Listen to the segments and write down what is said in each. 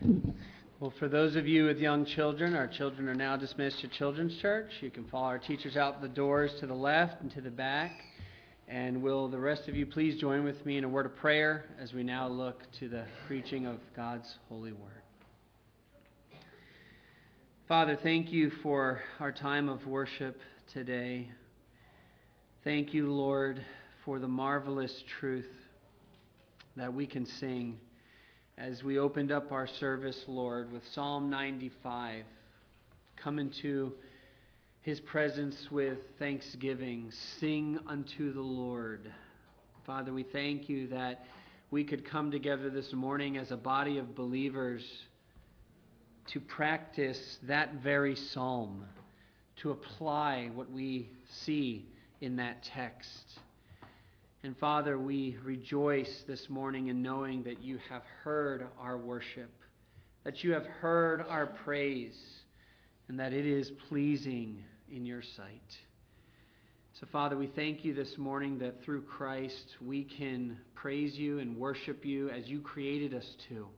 Well, for those of you with young children, our children are now dismissed to Children's Church. You can follow our teachers out the doors to the left and to the back. And will the rest of you please join with me in a word of prayer as we now look to the preaching of God's holy word. Father, thank you for our time of worship today. Thank you, Lord, for the marvelous truth that we can sing as we opened up our service, Lord, with Psalm 95. Come into His presence with thanksgiving. Sing unto the Lord. Father, we thank you that we could come together this morning as a body of believers to practice that very psalm, to apply what we see in that text. And Father, we rejoice this morning in knowing that you have heard our worship, that you have heard our praise, and that it is pleasing in your sight. So Father, we thank you this morning that through Christ we can praise you and worship you as you created us to.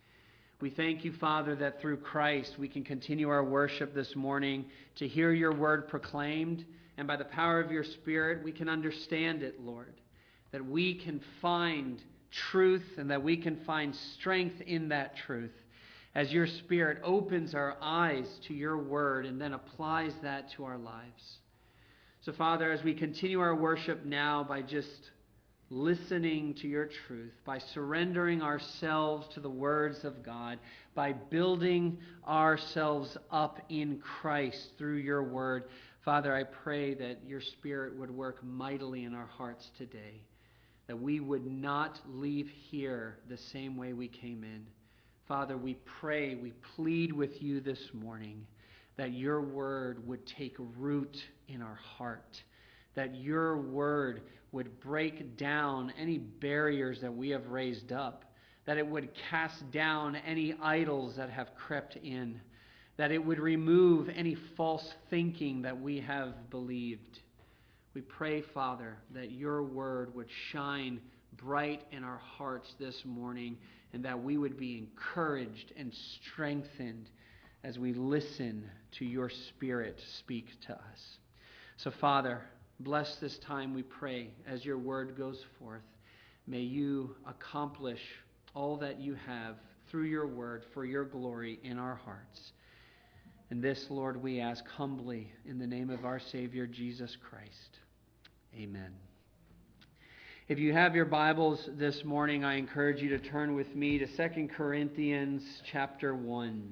We thank you, Father, that through Christ we can continue our worship this morning to hear your word proclaimed, and by the power of your Spirit we can understand it, Lord. That we can find truth and that we can find strength in that truth as your Spirit opens our eyes to your word and then applies that to our lives. So, Father, as we continue our worship now by just listening to your truth, by surrendering ourselves to the words of God, by building ourselves up in Christ through your word, Father, I pray that your Spirit would work mightily in our hearts today, that we would not leave here the same way we came in. Father, we pray, we plead with you this morning that your word would take root in our heart, that your word would break down any barriers that we have raised up, that it would cast down any idols that have crept in, that it would remove any false thinking that we have believed. We pray, Father, that your word would shine bright in our hearts this morning and that we would be encouraged and strengthened as we listen to your Spirit speak to us. So, Father, bless this time, we pray, as your word goes forth. May you accomplish all that you have through your word for your glory in our hearts. And this, Lord, we ask humbly in the name of our Savior, Jesus Christ. Amen. If you have your Bibles this morning, I encourage you to turn with me to 2 Corinthians chapter 1.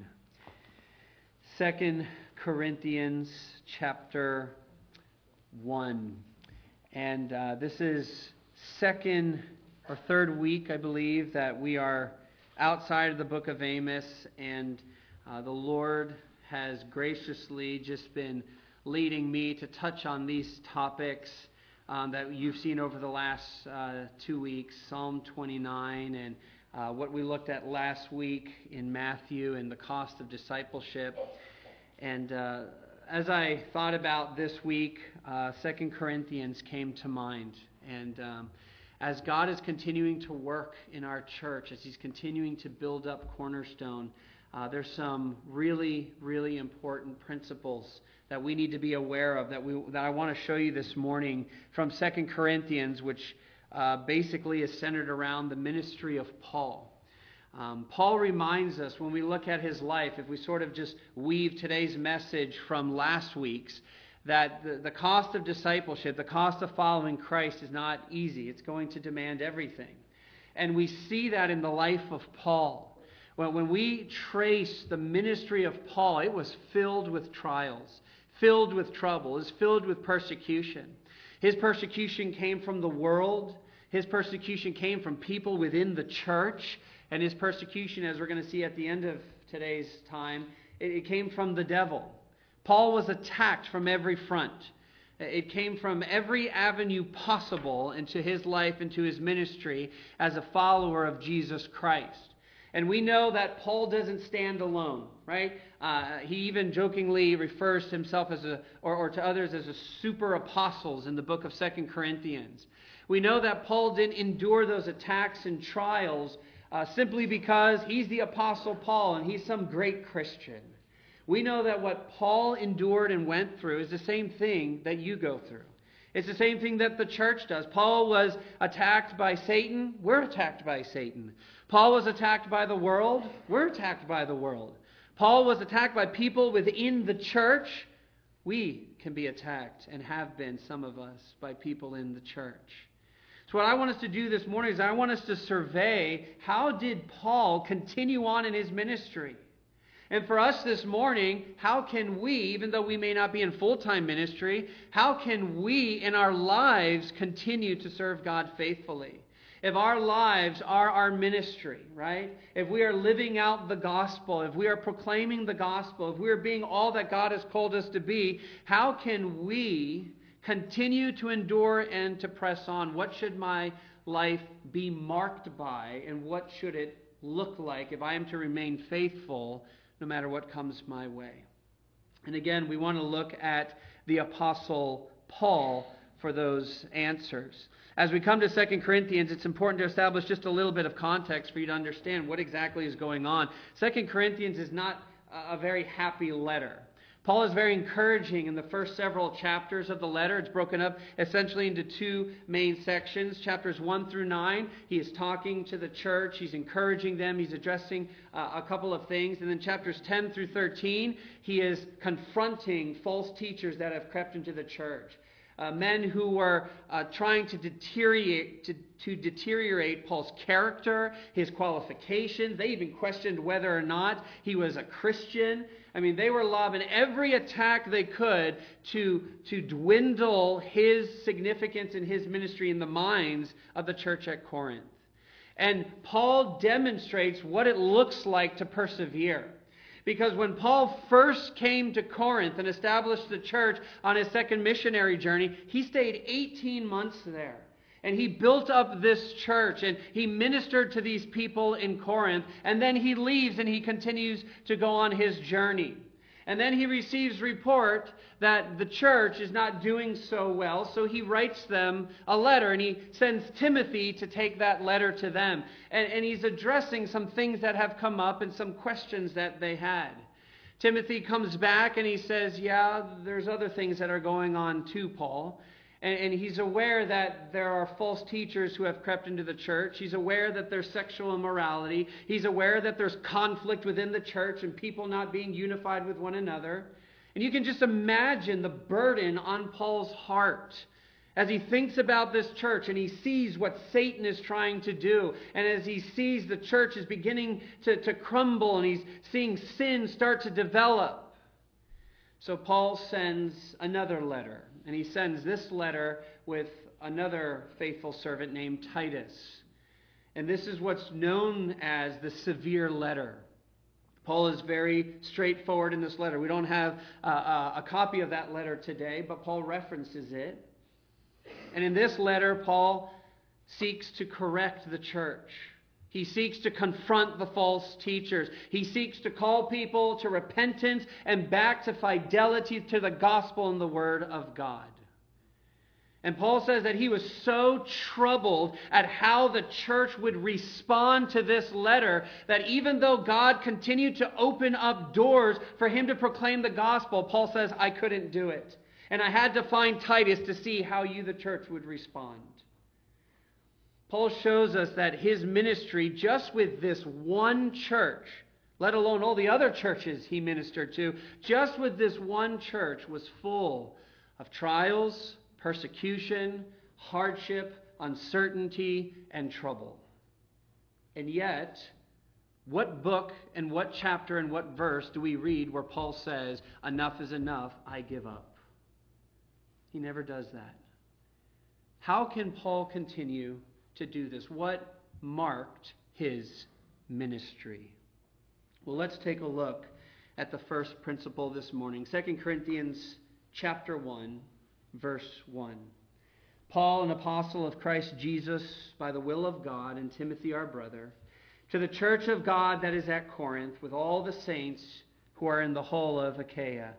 2 Corinthians chapter 1. And this is second or third week, I believe, that we are outside of the book of Amos. And the Lord has graciously just been leading me to touch on these topics that you've seen over the last 2 weeks, Psalm 29 and what we looked at last week in Matthew and the cost of discipleship. And as I thought about this week, 2 Corinthians came to mind. And as God is continuing to work in our church, as He's continuing to build up Cornerstone, there's some really, really important principles that we need to be aware of that I want to show you this morning from 2 Corinthians, which basically is centered around the ministry of Paul. Paul reminds us when we look at his life, if we sort of just weave today's message from last week's, that the cost of discipleship, the cost of following Christ is not easy. It's going to demand everything. And we see that in the life of Paul. Well, when we trace the ministry of Paul, it was filled with trials, filled with trouble, it was filled with persecution. His persecution came from the world. His persecution came from people within the church. And his persecution, as we're going to see at the end of today's time, it came from the devil. Paul was attacked from every front. It came from every avenue possible into his life, into his ministry as a follower of Jesus Christ. And we know that Paul doesn't stand alone, right? He even jokingly refers to himself as or to others as a super apostles in the book of 2 Corinthians. We know that Paul didn't endure those attacks and trials simply because he's the Apostle Paul and he's some great Christian. We know that what Paul endured and went through is the same thing that you go through. It's the same thing that the church does. Paul was attacked by Satan. We're attacked by Satan. Paul was attacked by the world. We're attacked by the world. Paul was attacked by people within the church. We can be attacked, and have been, some of us, by people in the church. So what I want us to do this morning is I want us to survey, how did Paul continue on in his ministry? And for us this morning, how can we, even though we may not be in full-time ministry, how can we in our lives continue to serve God faithfully? If our lives are our ministry, right? If we are living out the gospel, if we are proclaiming the gospel, if we are being all that God has called us to be, how can we continue to endure and to press on? What should my life be marked by, and what should it look like if I am to remain faithful no matter what comes my way? And again, we want to look at the Apostle Paul for those answers. As we come to 2 Corinthians, it's important to establish just a little bit of context for you to understand what exactly is going on. 2 Corinthians is not a very happy letter. Paul is very encouraging in the first several chapters of the letter. It's broken up essentially into two main sections. Chapters 1 through 9, he is talking to the church. He's encouraging them. He's addressing a couple of things. And then chapters 10 through 13, he is confronting false teachers that have crept into the church. Men who were trying to deteriorate Paul's character, his qualifications. They even questioned whether or not he was a Christian. I mean, they were lobbing every attack they could to dwindle his significance and his ministry in the minds of the church at Corinth. And Paul demonstrates what it looks like to persevere. Because when Paul first came to Corinth and established the church on his second missionary journey, he stayed 18 months there. And he built up this church, and he ministered to these people in Corinth. And then he leaves and he continues to go on his journey. And then he receives report that the church is not doing so well, so he writes them a letter, and he sends Timothy to take that letter to them. And he's addressing some things that have come up and some questions that they had. Timothy comes back and he says, yeah, there's other things that are going on too, Paul. And he's aware that there are false teachers who have crept into the church. He's aware that there's sexual immorality. He's aware that there's conflict within the church and people not being unified with one another. And you can just imagine the burden on Paul's heart as he thinks about this church and he sees what Satan is trying to do. And as he sees the church is beginning to crumble and he's seeing sin start to develop. So Paul sends another letter. And he sends this letter with another faithful servant named Titus. And this is what's known as the severe letter. Paul is very straightforward in this letter. We don't have a copy of that letter today, but Paul references it. And in this letter, Paul seeks to correct the church. He seeks to confront the false teachers. He seeks to call people to repentance and back to fidelity to the gospel and the word of God. And Paul says that he was so troubled at how the church would respond to this letter that even though God continued to open up doors for him to proclaim the gospel, Paul says, I couldn't do it. And I had to find Titus to see how you, the church, would respond. Paul shows us that his ministry, just with this one church, let alone all the other churches he ministered to, just with this one church was full of trials, persecution, hardship, uncertainty, and trouble. And yet, what book and what chapter and what verse do we read where Paul says, enough is enough, I give up? He never does that. How can Paul continue to do this? What marked his ministry? Well, let's take a look at the first principle this morning. 2 Corinthians chapter 1, verse 1. Paul, an apostle of Christ Jesus, by the will of God, and Timothy our brother, to the church of God that is at Corinth, with all the saints who are in the whole of Achaia.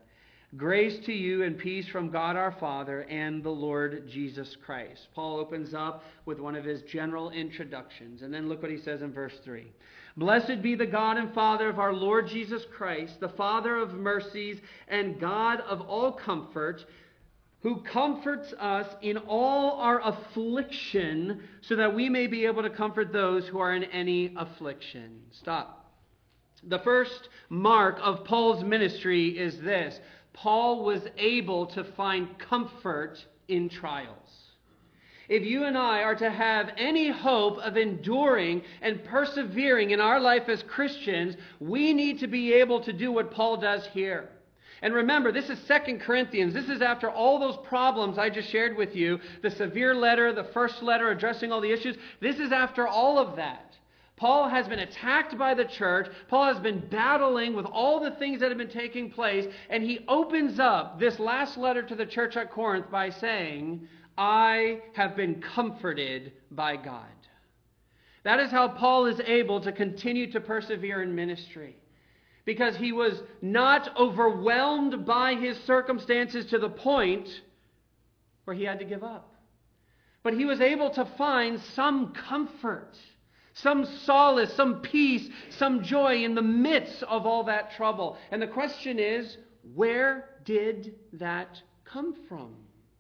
Grace to you and peace from God our Father and the Lord Jesus Christ. Paul opens up with one of his general introductions. And then look what he says in verse 3. Blessed be the God and Father of our Lord Jesus Christ, the Father of mercies and God of all comfort, who comforts us in all our affliction, so that we may be able to comfort those who are in any affliction. Stop. The first mark of Paul's ministry is this. Paul was able to find comfort in trials. If you and I are to have any hope of enduring and persevering in our life as Christians, we need to be able to do what Paul does here. And remember, this is 2 Corinthians. This is after all those problems I just shared with you. The severe letter, the first letter addressing all the issues. This is after all of that. Paul has been attacked by the church. Paul has been battling with all the things that have been taking place. And he opens up this last letter to the church at Corinth by saying, I have been comforted by God. That is how Paul is able to continue to persevere in ministry. Because he was not overwhelmed by his circumstances to the point where he had to give up. But he was able to find some comfort, some solace, some peace, some joy in the midst of all that trouble. And the question is, where did that come from?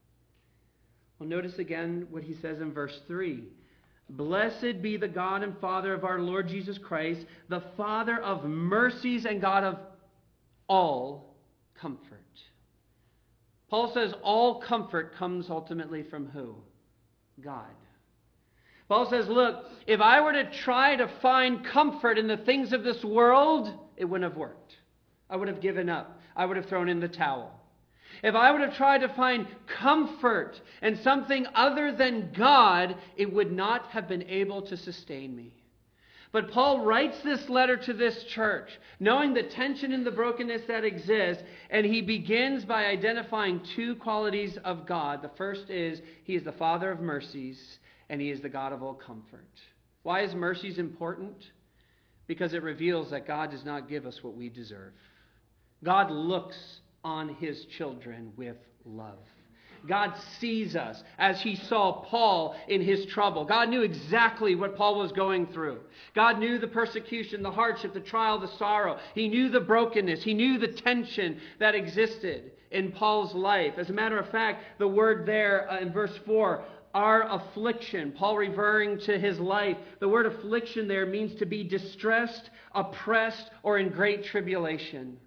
Well, notice again what he says in verse 3. Blessed be the God and Father of our Lord Jesus Christ, the Father of mercies and God of all comfort. Paul says all comfort comes ultimately from who? God. Paul says, look, if I were to try to find comfort in the things of this world, it wouldn't have worked. I would have given up. I would have thrown in the towel. If I would have tried to find comfort in something other than God, it would not have been able to sustain me. But Paul writes this letter to this church, knowing the tension and the brokenness that exists, and he begins by identifying two qualities of God. The first is, he is the Father of mercies, and he is the God of all comfort. Why is mercies important? Because it reveals that God does not give us what we deserve. God looks on his children with love. God sees us as he saw Paul in his trouble. God knew exactly what Paul was going through. God knew the persecution, the hardship, the trial, the sorrow. He knew the brokenness. He knew the tension that existed in Paul's life. As a matter of fact, the word there in verse 4, our affliction, Paul referring to his life, the word affliction there means to be distressed, oppressed, or in great tribulation.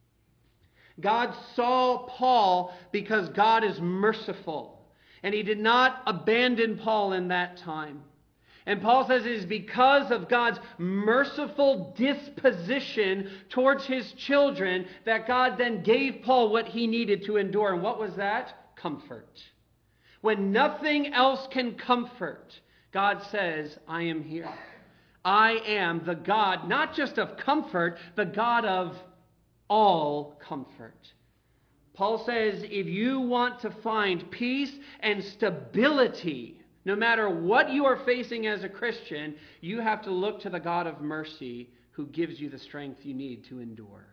God saw Paul because God is merciful. And he did not abandon Paul in that time. And Paul says it is because of God's merciful disposition towards his children that God then gave Paul what he needed to endure. And what was that? Comfort. When nothing else can comfort, God says, I am here. I am the God, not just of comfort, the God of all comfort. Paul says if you want to find peace and stability, no matter what you are facing as a Christian, you have to look to the God of mercy who gives you the strength you need to endure.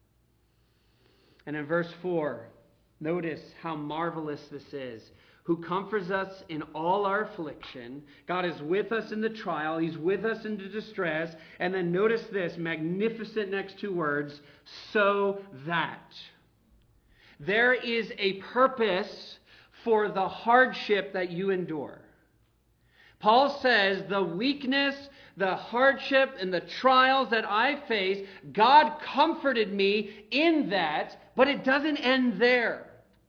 And in verse 4, notice how marvelous this is. Who comforts us in all our affliction. God is with us in the trial. He's with us in the distress. And then notice this magnificent next two words, so that. There is a purpose for the hardship that you endure. Paul says the weakness, the hardship, and the trials that I face, God comforted me in that, but it doesn't end there.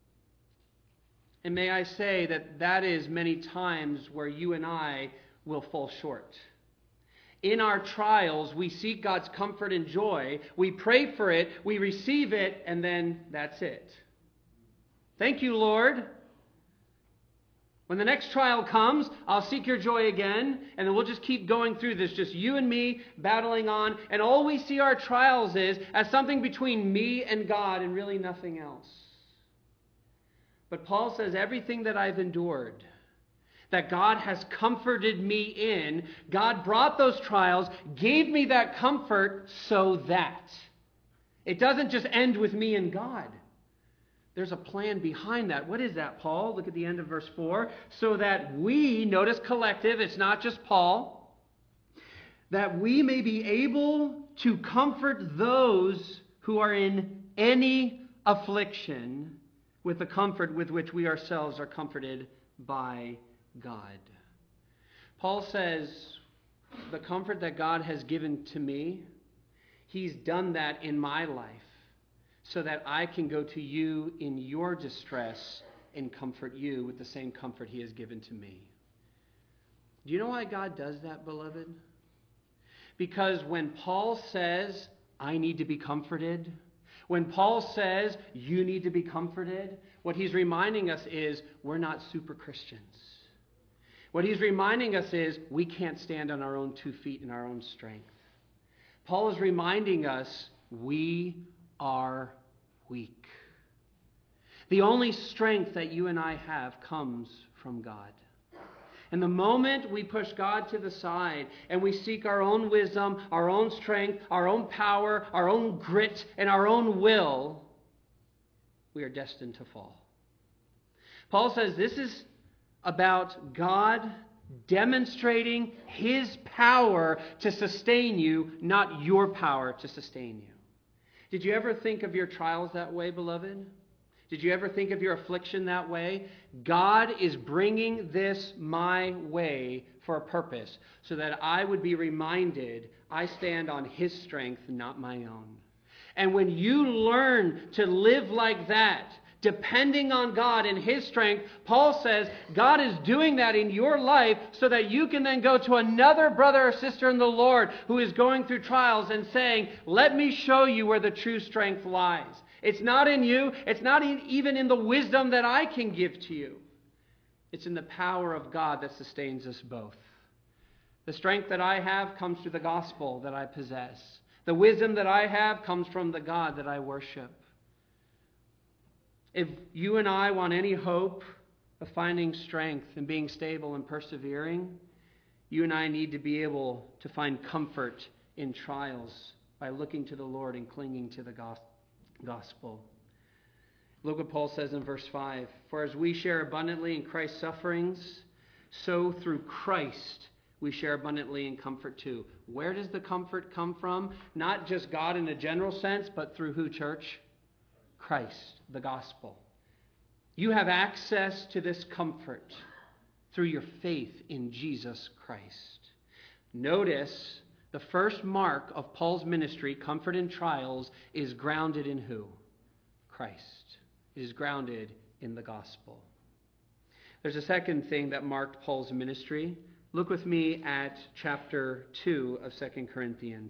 And may I say that that is many times where you and I will fall short. In our trials, we seek God's comfort and joy. We pray for it, we receive it, and then that's it. Thank you, Lord. When the next trial comes, I'll seek your joy again, and then we'll just keep going through this, just you and me battling on. And all we see our trials is as something between me and God and really nothing else. But Paul says everything that I've endured, that God has comforted me in, God brought those trials, gave me that comfort so that. It doesn't just end with me and God. There's a plan behind that. What is that, Paul? Look at the end of verse 4. So that we, notice collective, it's not just Paul, that we may be able to comfort those who are in any affliction with the comfort with which we ourselves are comforted by God. Paul says, the comfort that God has given to me, He's done that in my life so that I can go to you in your distress and comfort you with the same comfort He has given to me. Do you know why God does that, beloved? Because when Paul says, I need to be comforted, when Paul says, you need to be comforted, what he's reminding us is we're not super Christians. What he's reminding us is we can't stand on our own 2 feet in our own strength. Paul is reminding us we are weak. The only strength that you and I have comes from God. And the moment we push God to the side and we seek our own wisdom, our own strength, our own power, our own grit, and our own will, we are destined to fall. Paul says this is about God demonstrating His power to sustain you, not your power to sustain you. Did you ever think of your trials that way, beloved? Did you ever think of your affliction that way? God is bringing this my way for a purpose, so that I would be reminded I stand on His strength, not my own. And when you learn to live like that, depending on God and His strength, Paul says God is doing that in your life so that you can then go to another brother or sister in the Lord who is going through trials and saying, let me show you where the true strength lies. It's not in you. It's not even in the wisdom that I can give to you. It's in the power of God that sustains us both. The strength that I have comes through the gospel that I possess. The wisdom that I have comes from the God that I worship. If you and I want any hope of finding strength and being stable and persevering, you and I need to be able to find comfort in trials by looking to the Lord and clinging to the gospel. Look what Paul says in verse 5. For as we share abundantly in Christ's sufferings, so through Christ we share abundantly in comfort too. Where does the comfort come from? Not just God in a general sense, but through who, church? Christ, the gospel. You have access to this comfort through your faith in Jesus Christ. Notice the first mark of Paul's ministry, comfort in trials, is grounded in who? Christ. It is grounded in the gospel. There's a second thing that marked Paul's ministry. Look with me at chapter 2 of 2 Corinthians.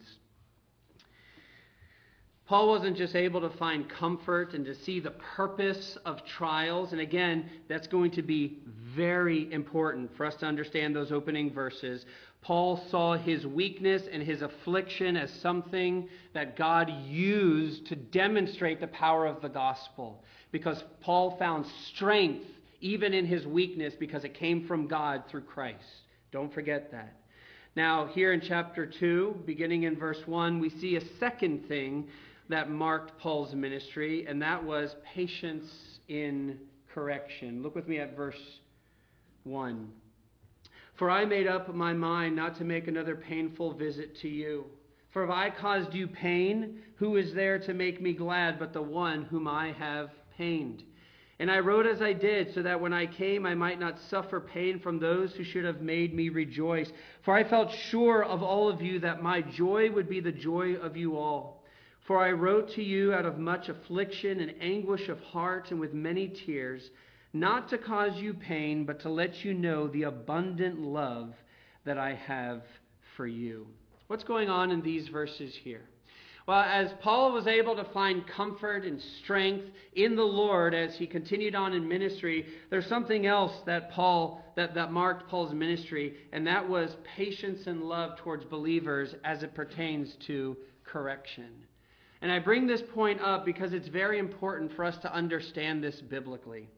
Paul wasn't just able to find comfort and to see the purpose of trials. And again, that's going to be very important for us to understand those opening verses. Paul saw his weakness and his affliction as something that God used to demonstrate the power of the gospel. Because Paul found strength even in his weakness because it came from God through Christ. Don't forget that. Now, here in chapter 2, beginning in verse 1, we see a second thing that marked Paul's ministry, and that was patience in correction. Look with me at verse 1. For I made up my mind not to make another painful visit to you. For if I caused you pain, who is there to make me glad but the one whom I have pained? And I wrote as I did, so that when I came I might not suffer pain from those who should have made me rejoice. For I felt sure of all of you that my joy would be the joy of you all. For I wrote to you out of much affliction and anguish of heart and with many tears, not to cause you pain, but to let you know the abundant love that I have for you. What's going on in these verses here? Well, as Paul was able to find comfort and strength in the Lord as he continued on in ministry, there's something else that marked Paul's ministry, and that was patience and love towards believers as it pertains to correction. And I bring this point up because it's very important for us to understand this biblically.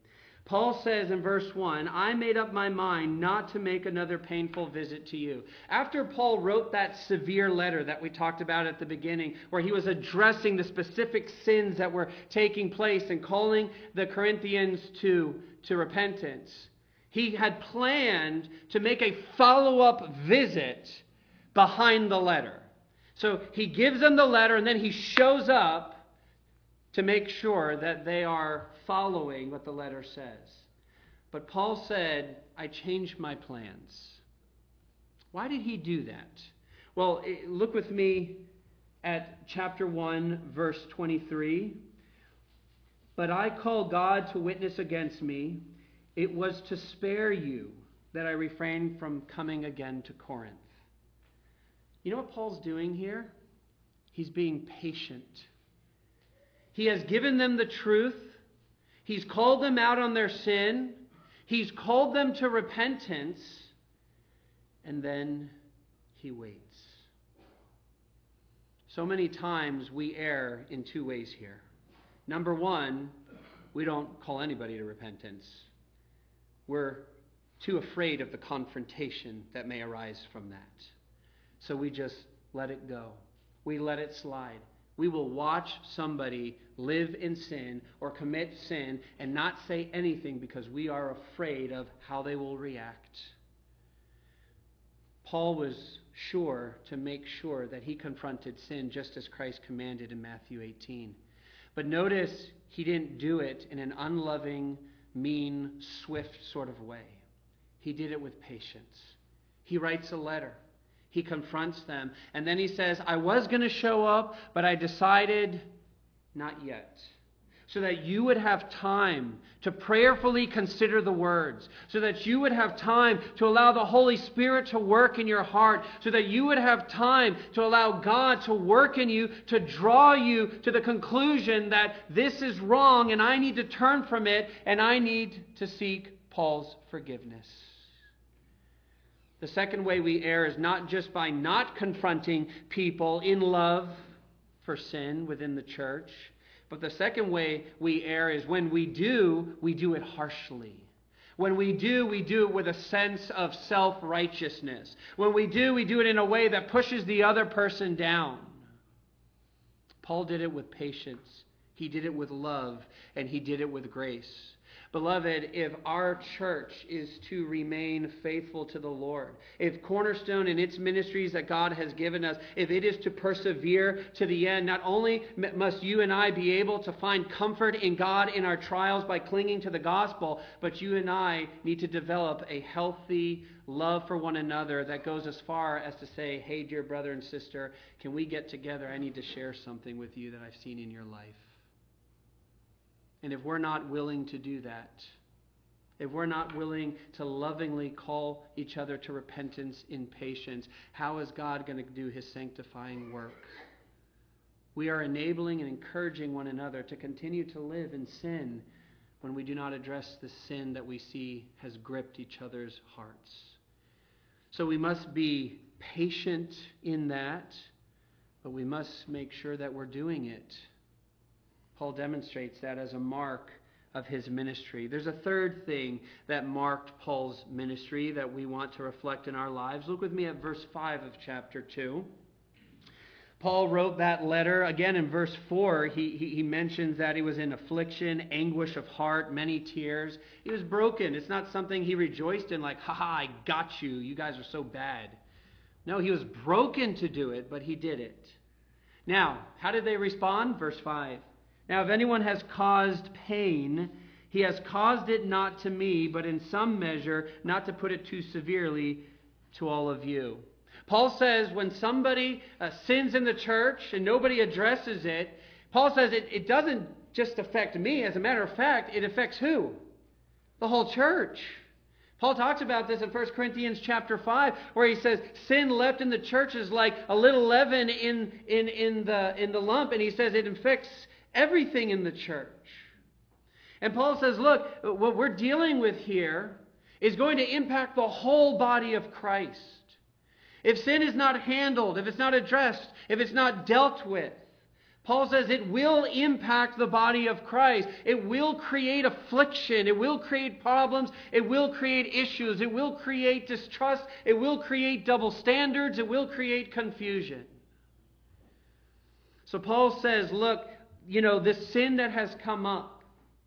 Paul says in verse 1, I made up my mind not to make another painful visit to you. After Paul wrote that severe letter that we talked about at the beginning, where he was addressing the specific sins that were taking place and calling the Corinthians to repentance, he had planned to make a follow-up visit behind the letter. So he gives them the letter and then he shows up to make sure that they are following what the letter says. But Paul said, I changed my plans. Why did he do that? Well, look with me at chapter 1, verse 23. But I call God to witness against me. It was to spare you that I refrained from coming again to Corinth. You know what Paul's doing here? He's being patient. He has given them the truth. He's called them out on their sin. He's called them to repentance. And then he waits. So many times we err in two ways here. Number one, we don't call anybody to repentance. We're too afraid of the confrontation that may arise from that. So we just let it go. We let it slide. We will watch somebody live in sin or commit sin and not say anything because we are afraid of how they will react. Paul was sure to make sure that he confronted sin just as Christ commanded in Matthew 18. But notice he didn't do it in an unloving, mean, swift sort of way. He did it with patience. He writes a letter. He confronts them. And then he says, I was going to show up, but I decided not yet. So that you would have time to prayerfully consider the words. So that you would have time to allow the Holy Spirit to work in your heart. So that you would have time to allow God to work in you, to draw you to the conclusion that this is wrong and I need to turn from it and I need to seek Paul's forgiveness. The second way we err is not just by not confronting people in love for sin within the church, but the second way we err is when we do it harshly. When we do it with a sense of self-righteousness. When we do it in a way that pushes the other person down. Paul did it with patience. He did it with love, and he did it with grace. Beloved, if our church is to remain faithful to the Lord, if Cornerstone and its ministries that God has given us, if it is to persevere to the end, not only must you and I be able to find comfort in God in our trials by clinging to the gospel, but you and I need to develop a healthy love for one another that goes as far as to say, hey, dear brother and sister, can we get together? I need to share something with you that I've seen in your life. And if we're not willing to do that, if we're not willing to lovingly call each other to repentance in patience, how is God going to do his sanctifying work? We are enabling and encouraging one another to continue to live in sin when we do not address the sin that we see has gripped each other's hearts. So we must be patient in that, but we must make sure that we're doing it. Paul demonstrates that as a mark of his ministry. There's a third thing that marked Paul's ministry that we want to reflect in our lives. Look with me at verse 5 of chapter 2. Paul wrote that letter. Again, in verse 4, he mentions that he was in affliction, anguish of heart, many tears. He was broken. It's not something he rejoiced in like, haha, I got you. You guys are so bad. No, he was broken to do it, but he did it. Now, how did they respond? Verse 5. Now, if anyone has caused pain, he has caused it not to me, but in some measure, not to put it too severely, to all of you. Paul says when somebody sins in the church and nobody addresses it, Paul says it doesn't just affect me. As a matter of fact, it affects who? The whole church. Paul talks about this in 1 Corinthians chapter 5, where he says sin left in the church is like a little leaven in the lump, and he says it infects everything in the church. And Paul says, look, what we're dealing with here is going to impact the whole body of Christ. If sin is not handled, if it's not addressed, if it's not dealt with, Paul says it will impact the body of Christ. It will create affliction. It will create problems. It will create issues. It will create distrust. It will create double standards. It will create confusion. So Paul says, look, this sin that has come up,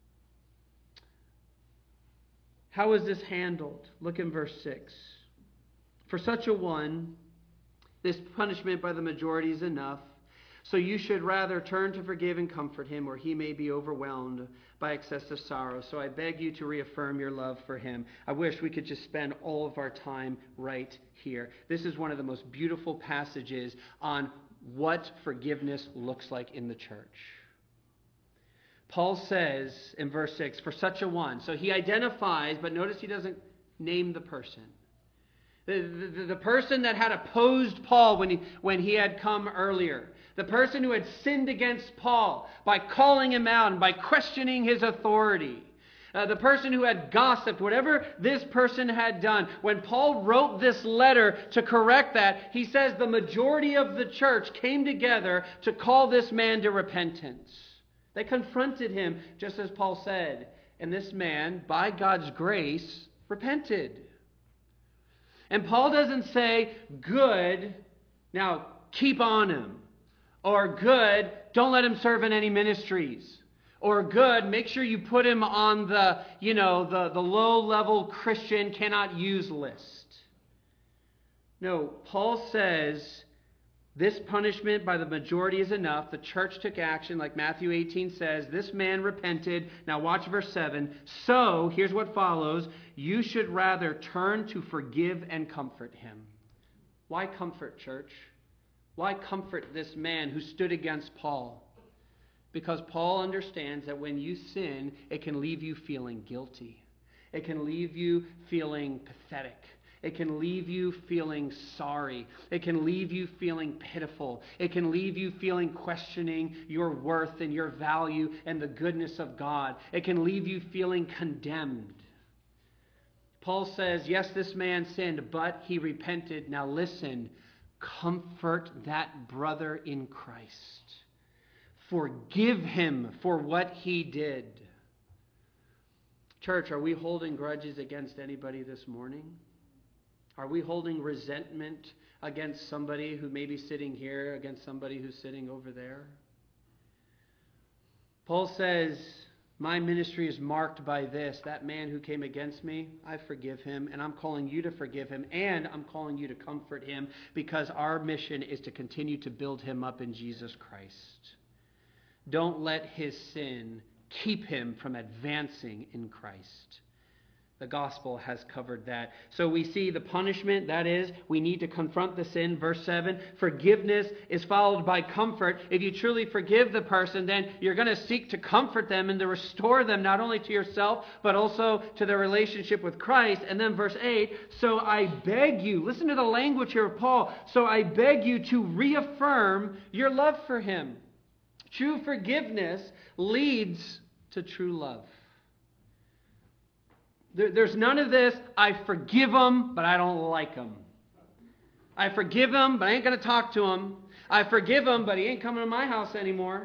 how is this handled? Look in verse 6. For such a one, this punishment by the majority is enough. So you should rather turn to forgive and comfort him, or he may be overwhelmed by excessive sorrow. So I beg you to reaffirm your love for him. I wish we could just spend all of our time right here. This is one of the most beautiful passages on what forgiveness looks like in the church. Paul says in verse 6, for such a one. So he identifies, but notice he doesn't name the person. The person that had opposed Paul when he had come earlier. The person who had sinned against Paul by calling him out and by questioning his authority. The person who had gossiped, whatever this person had done. When Paul wrote this letter to correct that, he says the majority of the church came together to call this man to repentance. They confronted him, just as Paul said. And this man, by God's grace, repented. And Paul doesn't say, good, now keep on him. Or good, don't let him serve in any ministries. Or good, make sure you put him on the low-level Christian cannot use list. No, Paul says this punishment by the majority is enough. The church took action, like Matthew 18 says. This man repented. Now watch verse 7. So, here's what follows. You should rather turn to forgive and comfort him. Why comfort, church? Why comfort this man who stood against Paul? Because Paul understands that when you sin, it can leave you feeling guilty. It can leave you feeling pathetic. It can leave you feeling sorry. It can leave you feeling pitiful. It can leave you feeling questioning your worth and your value and the goodness of God. It can leave you feeling condemned. Paul says, yes, this man sinned, but he repented. Now listen, comfort that brother in Christ. Forgive him for what he did. Church, are we holding grudges against anybody this morning? Are we holding resentment against somebody who may be sitting here, against somebody who's sitting over there? Paul says, my ministry is marked by this. That man who came against me, I forgive him, and I'm calling you to forgive him, and I'm calling you to comfort him, because our mission is to continue to build him up in Jesus Christ. Don't let his sin keep him from advancing in Christ. The gospel has covered that. So we see the punishment, that is, we need to confront the sin. Verse 7, forgiveness is followed by comfort. If you truly forgive the person, then you're going to seek to comfort them and to restore them not only to yourself, but also to their relationship with Christ. And then verse 8, so I beg you, listen to the language here of Paul, so I beg you to reaffirm your love for him. True forgiveness leads to true love. There's none of this, I forgive him, but I don't like him. I forgive him, but I ain't going to talk to him. I forgive him, but he ain't coming to my house anymore.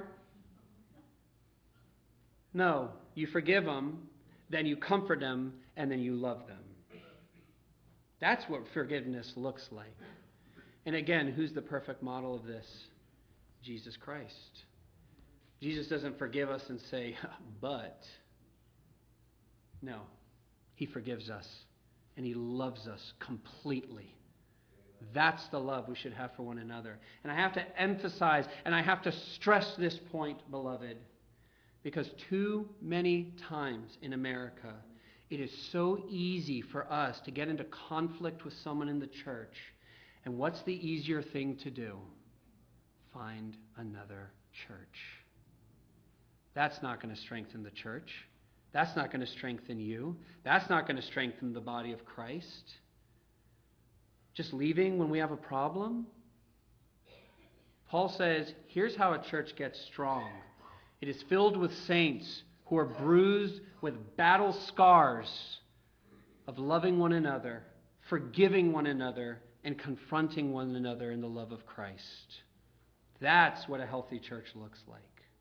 No, you forgive him, then you comfort them, and then you love them. That's what forgiveness looks like. And again, who's the perfect model of this? Jesus Christ. Jesus doesn't forgive us and say, but. No. He forgives us, and he loves us completely. That's the love we should have for one another. And I have to emphasize, and I have to stress this point, beloved, because too many times in America, it is so easy for us to get into conflict with someone in the church. And what's the easier thing to do? Find another church. That's not going to strengthen the church. That's not going to strengthen you. That's not going to strengthen the body of Christ. Just leaving when we have a problem? Paul says, here's how a church gets strong. It is filled with saints who are bruised with battle scars of loving one another, forgiving one another, and confronting one another in the love of Christ. That's what a healthy church looks like.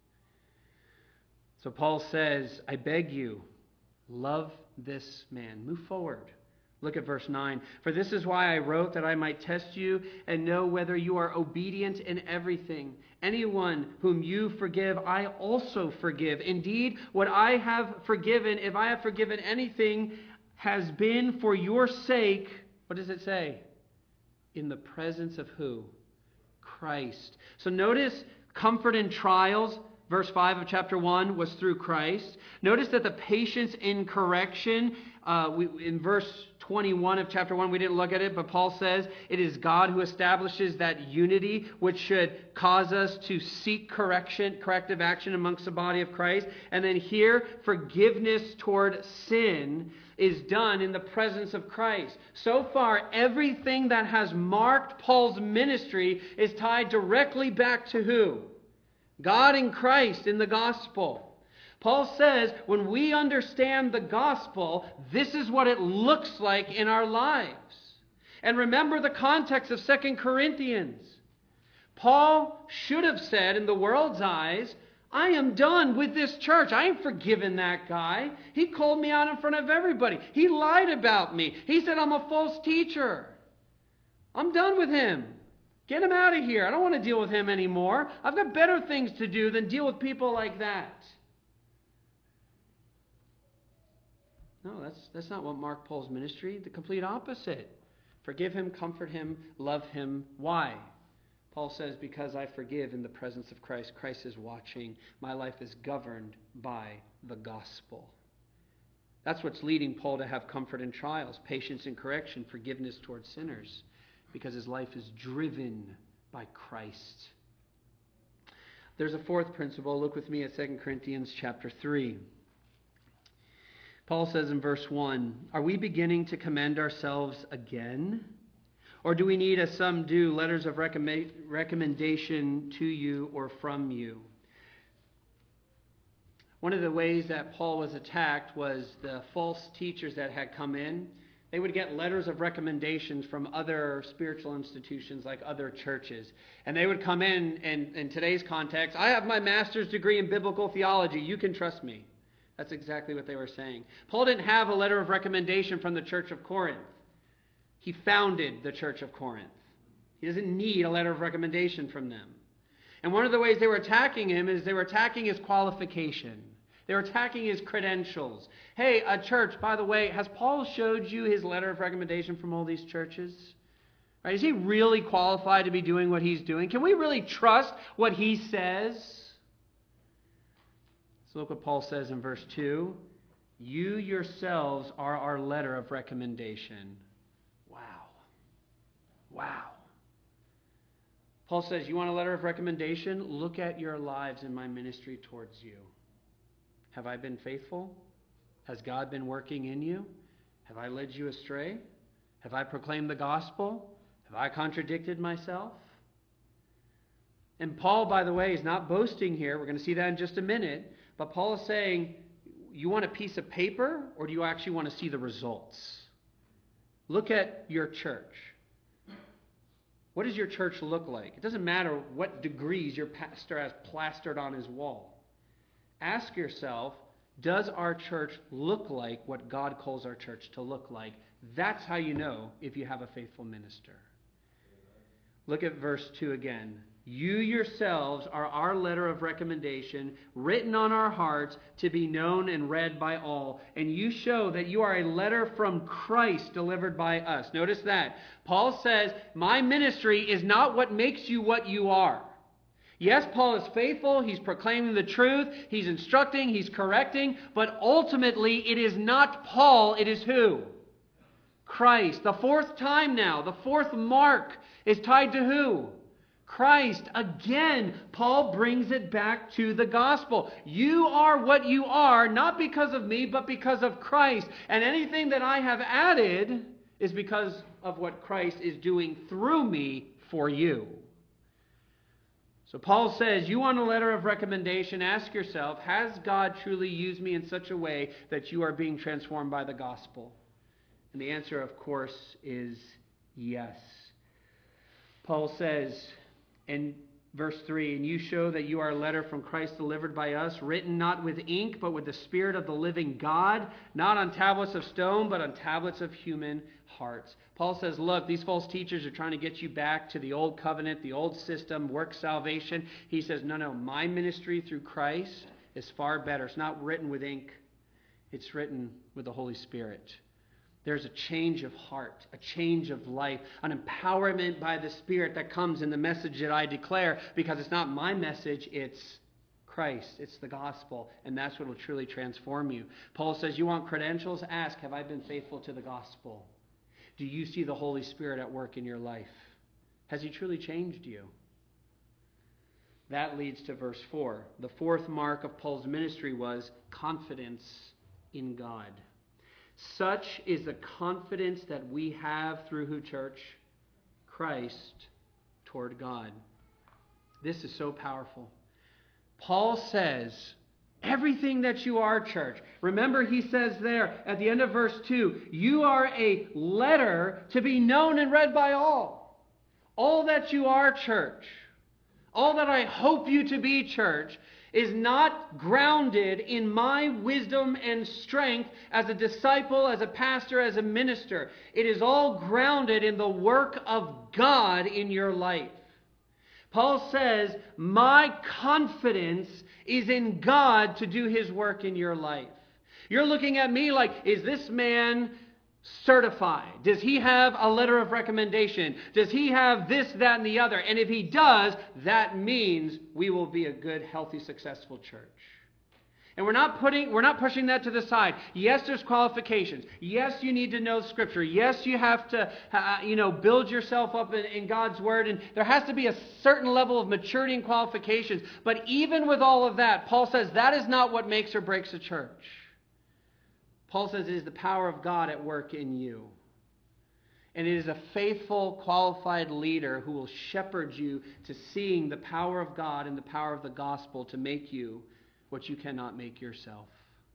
So Paul says, I beg you, love this man. Move forward. Look at verse 9. For this is why I wrote, that I might test you and know whether you are obedient in everything. Anyone whom you forgive, I also forgive. Indeed, what I have forgiven, if I have forgiven anything, has been for your sake. What does it say? In the presence of who? Christ. So notice comfort in trials. Verse 5 of chapter 1 was through Christ. Notice that the patience in correction, in verse 21 of chapter 1, we didn't look at it, but Paul says it is God who establishes that unity, which should cause us to seek corrective action amongst the body of Christ. And then here, forgiveness toward sin is done in the presence of Christ. So far, everything that has marked Paul's ministry is tied directly back to who? God in Christ in the gospel. Paul says when we understand the gospel, this is what it looks like in our lives. And remember the context of 2 Corinthians. Paul should have said in the world's eyes, I am done with this church. I ain't forgiven that guy. He called me out in front of everybody. He lied about me. He said I'm a false teacher. I'm done with him. Get him out of here. I don't want to deal with him anymore. I've got better things to do than deal with people like that. No, that's not what marked Paul's ministry. The complete opposite. Forgive him, comfort him, love him. Why? Paul says, because I forgive in the presence of Christ. Christ is watching. My life is governed by the gospel. That's what's leading Paul to have comfort in trials, patience in correction, forgiveness towards sinners. Because his life is driven by Christ. There's a fourth principle. Look with me at 2 Corinthians chapter 3. Paul says in verse 1, are we beginning to commend ourselves again? Or do we need, as some do, letters of recommendation to you or from you? One of the ways that Paul was attacked was the false teachers that had come in. They would get letters of recommendations from other spiritual institutions like other churches. And they would come in today's context, I have my master's degree in biblical theology. You can trust me. That's exactly what they were saying. Paul didn't have a letter of recommendation from the church of Corinth. He founded the church of Corinth. He doesn't need a letter of recommendation from them. And one of the ways they were attacking him is they were attacking his qualification. They were attacking his credentials. Hey, a church, by the way, has Paul showed you his letter of recommendation from all these churches? Right? Is he really qualified to be doing what he's doing? Can we really trust what he says? So look what Paul says in verse 2. You yourselves are our letter of recommendation. Wow. Wow. Paul says, you want a letter of recommendation? Look at your lives in my ministry towards you. Have I been faithful? Has God been working in you? Have I led you astray? Have I proclaimed the gospel? Have I contradicted myself? And Paul, by the way, is not boasting here. We're going to see that in just a minute. But Paul is saying, you want a piece of paper, or do you actually want to see the results? Look at your church. What does your church look like? It doesn't matter what degrees your pastor has plastered on his wall. Ask yourself, does our church look like what God calls our church to look like? That's how you know if you have a faithful minister. Look at verse 2 again. You yourselves are our letter of recommendation, written on our hearts to be known and read by all. And you show that you are a letter from Christ delivered by us. Notice that. Paul says, my ministry is not what makes you what you are. Yes, Paul is faithful. He's proclaiming the truth. He's instructing. He's correcting. But ultimately, it is not Paul. It is who? Christ. The fourth time now, the fourth mark is tied to who? Christ. Again, Paul brings it back to the gospel. You are what you are, not because of me, but because of Christ. And anything that I have added is because of what Christ is doing through me for you. So Paul says, you want a letter of recommendation, ask yourself, has God truly used me in such a way that you are being transformed by the gospel? And the answer, of course, is yes. Paul says, and Verse 3, and you show that you are a letter from Christ delivered by us, written not with ink, but with the Spirit of the living God, not on tablets of stone, but on tablets of human hearts. Paul says, look, these false teachers are trying to get you back to the old covenant, the old system, work salvation. He says, no, my ministry through Christ is far better. It's not written with ink. It's written with the Holy Spirit. There's a change of heart, a change of life, an empowerment by the Spirit that comes in the message that I declare, because it's not my message, it's Christ. It's the gospel, and that's what will truly transform you. Paul says, you want credentials? Ask, have I been faithful to the gospel? Do you see the Holy Spirit at work in your life? Has he truly changed you? That leads to verse 4. The fourth mark of Paul's ministry was confidence in God. Such is the confidence that we have through who, church? Christ toward God. This is so powerful. Paul says, everything that you are, church. Remember, he says there at the end of verse 2, you are a letter to be known and read by all. All that you are, church, all that I hope you to be, church, is not grounded in my wisdom and strength as a disciple, as a pastor, as a minister. It is all grounded in the work of God in your life. Paul says, my confidence is in God to do his work in your life. You're looking at me like, is this man certified? Does he have a letter of recommendation? Does he have this, that, and the other? And if he does, that means we will be a good, healthy, successful church. And we're not pushing that to the side. Yes, there's qualifications. Yes, you need to know Scripture. Yes, you have to, build yourself up in God's Word. And there has to be a certain level of maturity and qualifications. But even with all of that, Paul says that is not what makes or breaks a church. Paul says it is the power of God at work in you. And it is a faithful, qualified leader who will shepherd you to seeing the power of God and the power of the gospel to make you what you cannot make yourself.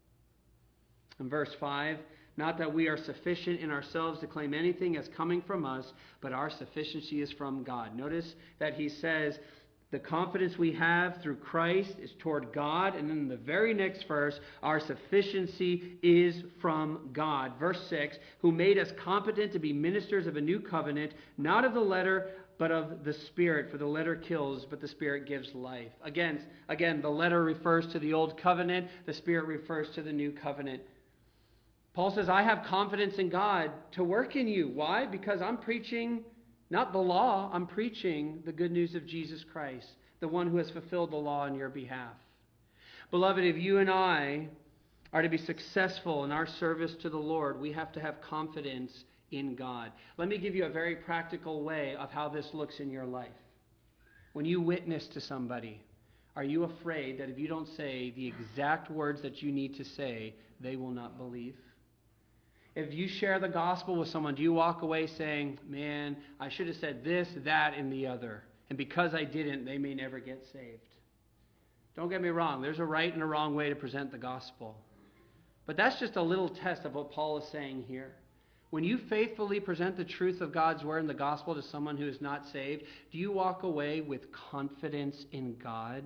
In verse 5, not that we are sufficient in ourselves to claim anything as coming from us, but our sufficiency is from God. Notice that he says, the confidence we have through Christ is toward God. And then in the very next verse, our sufficiency is from God. Verse 6, who made us competent to be ministers of a new covenant, not of the letter, but of the Spirit. For the letter kills, but the Spirit gives life. Again, the letter refers to the old covenant. The Spirit refers to the new covenant. Paul says, I have confidence in God to work in you. Why? Because I'm preaching not the law, I'm preaching the good news of Jesus Christ, the one who has fulfilled the law on your behalf. Beloved, if you and I are to be successful in our service to the Lord, we have to have confidence in God. Let me give you a very practical way of how this looks in your life. When you witness to somebody, are you afraid that if you don't say the exact words that you need to say, they will not believe? If you share the gospel with someone, do you walk away saying, man, I should have said this, that, and the other, and because I didn't, they may never get saved? Don't get me wrong. There's a right and a wrong way to present the gospel. But that's just a little test of what Paul is saying here. When you faithfully present the truth of God's word and the gospel to someone who is not saved, do you walk away with confidence in God?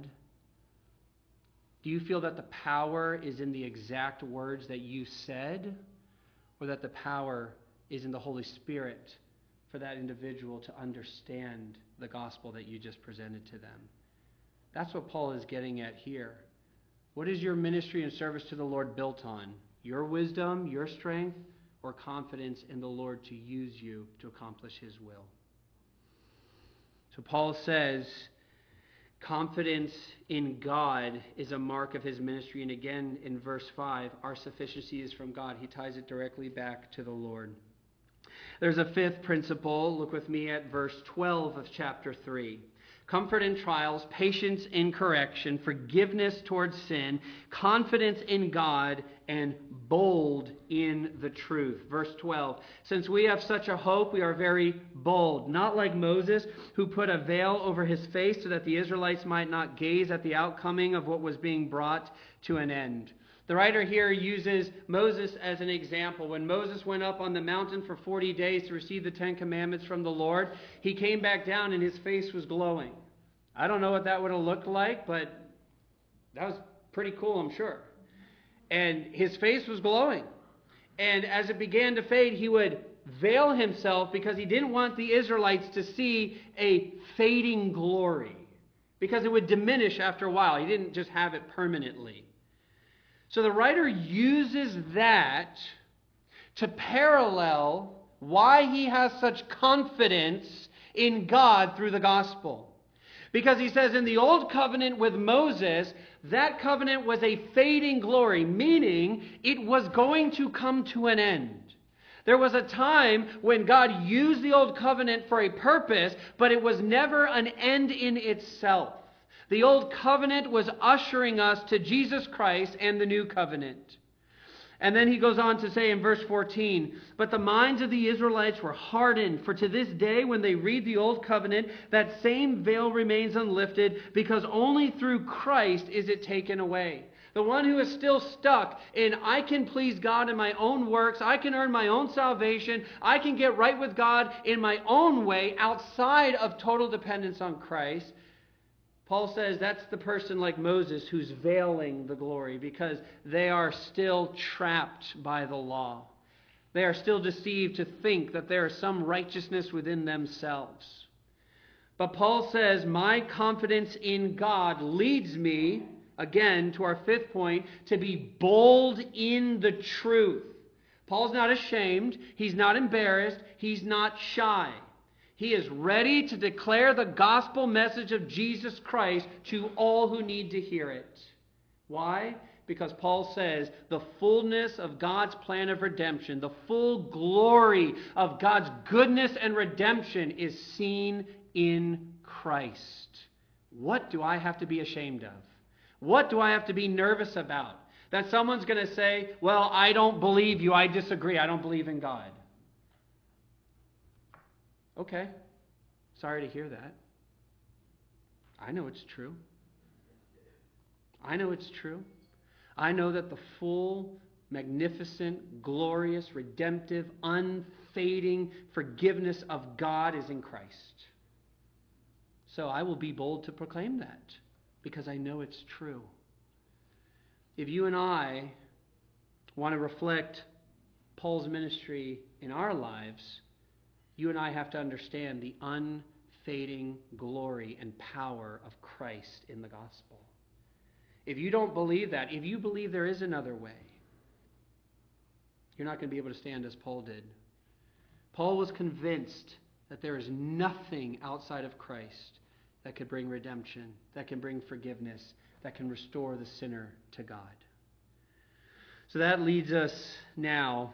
Do you feel that the power is in the exact words that you said? Or that the power is in the Holy Spirit for that individual to understand the gospel that you just presented to them? That's what Paul is getting at here. What is your ministry and service to the Lord built on? Your wisdom, your strength, or confidence in the Lord to use you to accomplish his will? So Paul says, confidence in God is a mark of his ministry. And again, in verse 5, our sufficiency is from God. He ties it directly back to the Lord. There's a fifth principle. Look with me at verse 12 of chapter 3. Comfort in trials, patience in correction, forgiveness towards sin, confidence in God, and bold in the truth. Verse 12, since we have such a hope, we are very bold, not like Moses, who put a veil over his face so that the Israelites might not gaze at the outcoming of what was being brought to an end. The writer here uses Moses as an example. When Moses went up on the mountain for 40 days to receive the 10 Commandments from the Lord, he came back down and his face was glowing. I don't know what that would have looked like, but that was pretty cool, I'm sure. And his face was glowing. And as it began to fade, he would veil himself because he didn't want the Israelites to see a fading glory, because it would diminish after a while. He didn't just have it permanently. So the writer uses that to parallel why he has such confidence in God through the gospel. Because he says in the old covenant with Moses, that covenant was a fading glory, meaning it was going to come to an end. There was a time when God used the old covenant for a purpose, but it was never an end in itself. The old covenant was ushering us to Jesus Christ and the new covenant. And then he goes on to say in verse 14, "But the minds of the Israelites were hardened, for to this day when they read the old covenant, that same veil remains unlifted, because only through Christ is it taken away." The one who is still stuck in, I can please God in my own works, I can earn my own salvation, I can get right with God in my own way outside of total dependence on Christ. Paul says that's the person like Moses who's veiling the glory, because they are still trapped by the law. They are still deceived to think that there is some righteousness within themselves. But Paul says, my confidence in God leads me, again, to our fifth point, to be bold in the truth. Paul's not ashamed. He's not embarrassed. He's not shy. He is ready to declare the gospel message of Jesus Christ to all who need to hear it. Why? Because Paul says the fullness of God's plan of redemption, the full glory of God's goodness and redemption is seen in Christ. What do I have to be ashamed of? What do I have to be nervous about? That someone's going to say, well, I don't believe you, I disagree, I don't believe in God. Okay, sorry to hear that. I know it's true. I know it's true. I know that the full, magnificent, glorious, redemptive, unfading forgiveness of God is in Christ. So I will be bold to proclaim that because I know it's true. If you and I want to reflect Paul's ministry in our lives, you and I have to understand the unfading glory and power of Christ in the gospel. If you don't believe that, if you believe there is another way, you're not going to be able to stand as Paul did. Paul was convinced that there is nothing outside of Christ that could bring redemption, that can bring forgiveness, that can restore the sinner to God. So that leads us now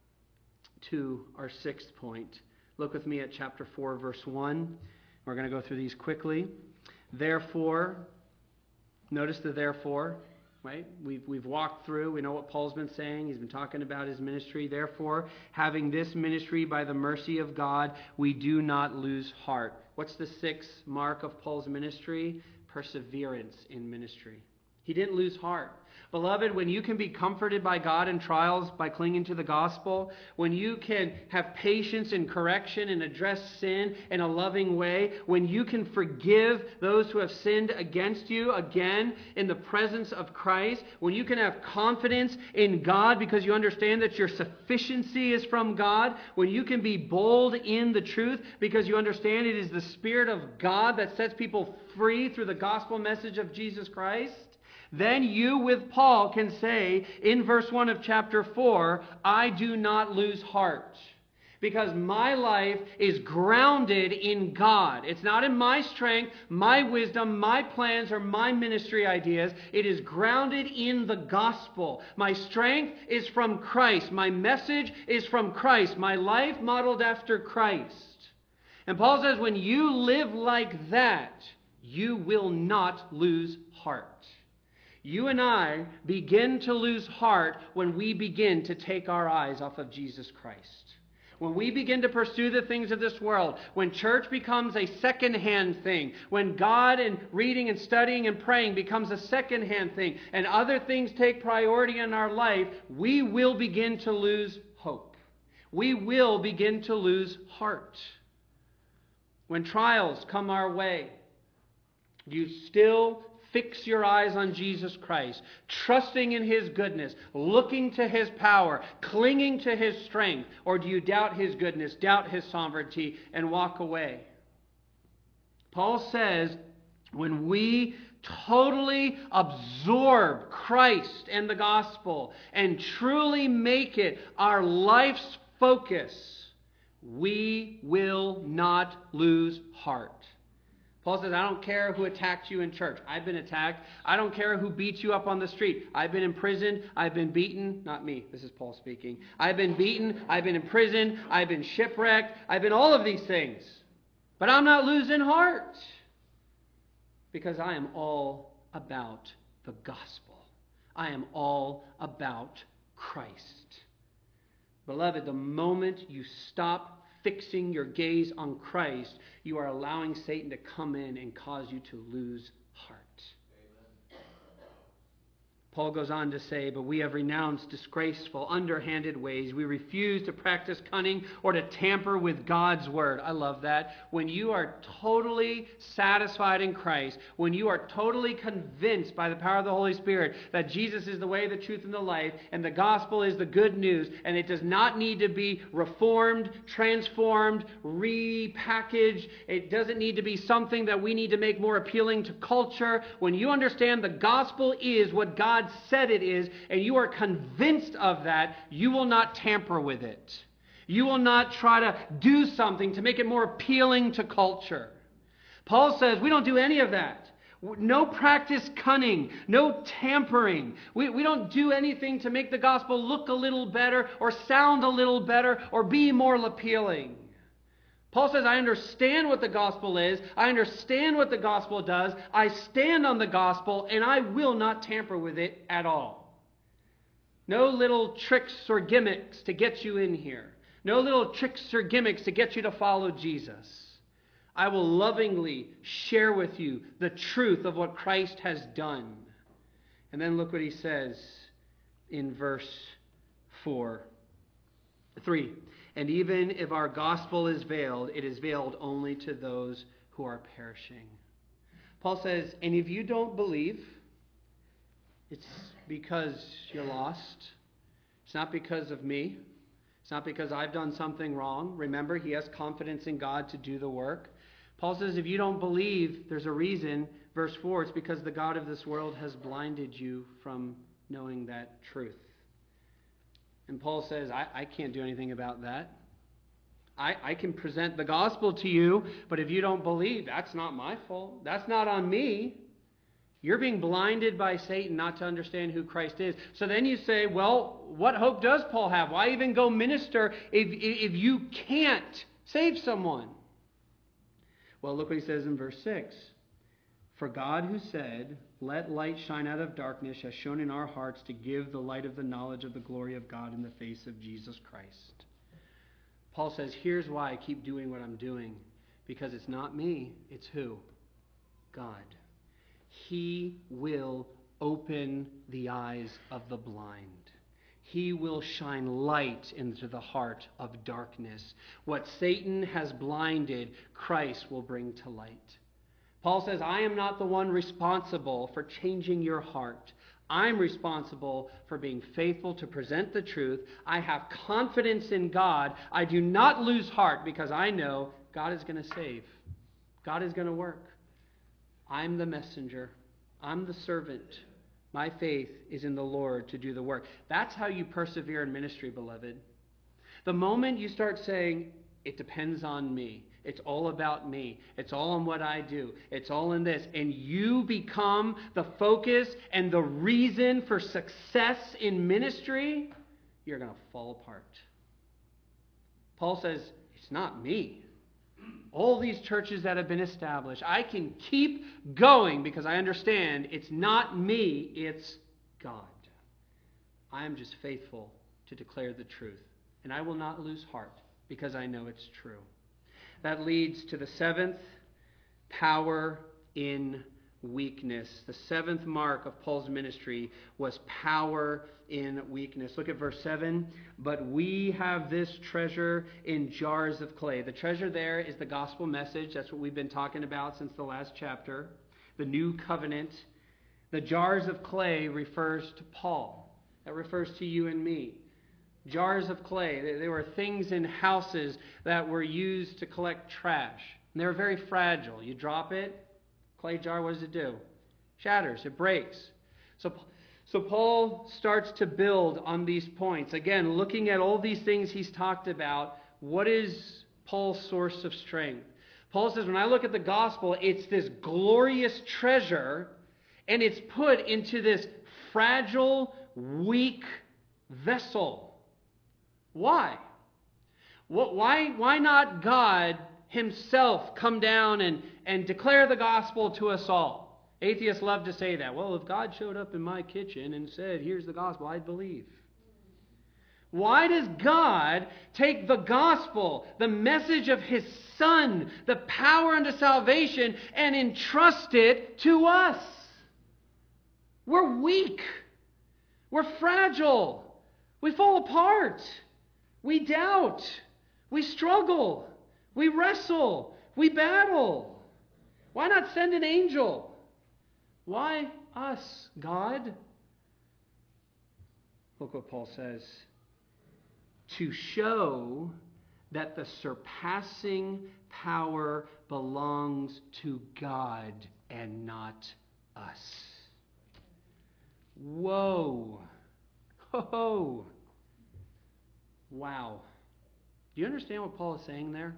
to our sixth point. Look with me at chapter 4, verse 1. We're going to go through these quickly. Therefore, notice the therefore, right? We've walked through. We know what Paul's been saying. He's been talking about his ministry. Therefore, having this ministry by the mercy of God, we do not lose heart. What's the sixth mark of Paul's ministry? Perseverance in ministry. He didn't lose heart. Beloved, when you can be comforted by God in trials by clinging to the gospel, when you can have patience in correction and address sin in a loving way, when you can forgive those who have sinned against you, again, in the presence of Christ, when you can have confidence in God because you understand that your sufficiency is from God, when you can be bold in the truth because you understand it is the Spirit of God that sets people free through the gospel message of Jesus Christ, then you, with Paul, can say in verse 1 of chapter 4, I do not lose heart. Because my life is grounded in God. It's not in my strength, my wisdom, my plans, or my ministry ideas. It is grounded in the gospel. My strength is from Christ. My message is from Christ. My life modeled after Christ. And Paul says when you live like that, you will not lose heart. You and I begin to lose heart when we begin to take our eyes off of Jesus Christ. When we begin to pursue the things of this world, when church becomes a second-hand thing, when God and reading and studying and praying becomes a second-hand thing, and other things take priority in our life, we will begin to lose hope. We will begin to lose heart. When trials come our way, Do you still fix your eyes on Jesus Christ, trusting in His goodness, looking to His power, clinging to His strength? Or do you doubt His goodness, doubt His sovereignty, and walk away? Paul says, when we totally absorb Christ and the gospel and truly make it our life's focus, we will not lose heart. Paul says, I don't care who attacked you in church. I've been attacked. I don't care who beat you up on the street. I've been imprisoned. I've been beaten. Not me. This is Paul speaking. I've been beaten. I've been imprisoned. I've been shipwrecked. I've been all of these things. But I'm not losing heart, because I am all about the gospel. I am all about Christ. Beloved, the moment you stop fixing your gaze on Christ, you are allowing Satan to come in and cause you to lose heart. Paul goes on to say, but we have renounced disgraceful, underhanded ways. We refuse to practice cunning or to tamper with God's word. I love that. When you are totally satisfied in Christ, when you are totally convinced by the power of the Holy Spirit that Jesus is the way, the truth, and the life, and the gospel is the good news, and it does not need to be reformed, transformed, repackaged. It doesn't need to be something that we need to make more appealing to culture. When you understand the gospel is what God said it is, and you are convinced of that, you will not tamper with it. You will not try to do something to make it more appealing to culture. Paul says we don't do any of that. No practice cunning, no tampering. We don't do anything to make the gospel look a little better or sound a little better or be more appealing. Paul says, I understand what the gospel is. I understand what the gospel does. I stand on the gospel, and I will not tamper with it at all. No little tricks or gimmicks to get you in here. No little tricks or gimmicks to get you to follow Jesus. I will lovingly share with you the truth of what Christ has done. And then look what he says in verse 3. And even if our gospel is veiled, it is veiled only to those who are perishing. Paul says, and if you don't believe, it's because you're lost. It's not because of me. It's not because I've done something wrong. Remember, he has confidence in God to do the work. Paul says, if you don't believe, there's a reason. Verse 4, it's because the God of this world has blinded you from knowing that truth. And Paul says, I can't do anything about that. I can present the gospel to you, but if you don't believe, that's not my fault. That's not on me. You're being blinded by Satan not to understand who Christ is. So then you say, well, what hope does Paul have? Why even go minister if you can't save someone? Well, look what he says in verse 6. For God who said, let light shine out of darkness, has shone in our hearts to give the light of the knowledge of the glory of God in the face of Jesus Christ. Paul says, here's why I keep doing what I'm doing. Because it's not me, it's who? God. He will open the eyes of the blind. He will shine light into the heart of darkness. What Satan has blinded, Christ will bring to light. Paul says, I am not the one responsible for changing your heart. I'm responsible for being faithful to present the truth. I have confidence in God. I do not lose heart because I know God is going to save. God is going to work. I'm the messenger. I'm the servant. My faith is in the Lord to do the work. That's how you persevere in ministry, beloved. The moment you start saying, it depends on me. It's all about me. It's all on what I do. It's all in this. And you become the focus and the reason for success in ministry, you're going to fall apart. Paul says, it's not me. All these churches that have been established, I can keep going because I understand it's not me, it's God. I am just faithful to declare the truth. And I will not lose heart because I know it's true. That leads to the seventh, power in weakness. The seventh mark of Paul's ministry was power in weakness. Look at verse 7. But we have this treasure in jars of clay. The treasure there is the gospel message. That's what we've been talking about since the last chapter. the new covenant. The jars of clay refers to Paul. That refers to you and me. Jars of clay. They were things in houses that were used to collect trash. And they were very fragile. You drop it, clay jar, what does it do? Shatters. It breaks. So Paul starts to build on these points. Again, looking at all these things he's talked about, what is Paul's source of strength? Paul says, when I look at the gospel, it's this glorious treasure, and it's put into this fragile, weak vessel. Why? Why not God himself come down and declare the gospel to us all? Atheists love to say that. Well, if God showed up in my kitchen and said, here's the gospel, I'd believe. Why does God take the gospel, the message of his Son, the power unto salvation, and entrust it to us? We're weak. We're fragile. We fall apart. We doubt. We struggle. We wrestle. We battle. Why not send an angel? Why us, God? Look what Paul says. To show that the surpassing power belongs to God and not us. Whoa. Ho. Wow. Do you understand what Paul is saying there?